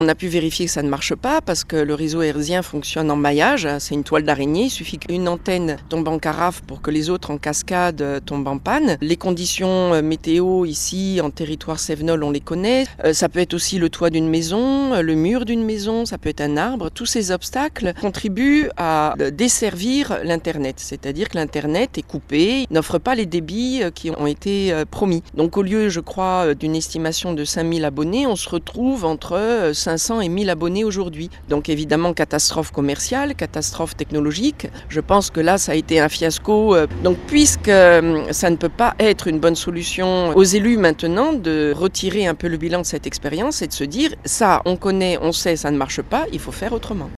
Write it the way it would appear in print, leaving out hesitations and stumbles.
On a pu vérifier que ça ne marche pas parce que le réseau hertzien fonctionne en maillage. C'est une toile d'araignée. Il suffit qu'une antenne tombe en carafe pour que les autres en cascade tombent en panne. Les conditions météo ici en territoire cévenol, on les connaît. Ça peut être aussi le toit d'une maison, le mur d'une maison, ça peut être un arbre. Tous ces obstacles contribuent à desservir l'Internet. C'est-à-dire que l'Internet est coupé, n'offre pas les débits qui ont été promis. Donc au lieu, je crois, d'une estimation de 5000 abonnés, on se retrouve entre 500 et 1000 abonnés aujourd'hui. Donc évidemment, catastrophe commerciale, catastrophe technologique. Je pense que là, ça a été un fiasco. Donc puisque ça ne peut pas être une bonne solution aux élus maintenant de retirer un peu le bilan de cette expérience et de se dire, ça, on connaît, on sait, ça ne marche pas, il faut faire autrement.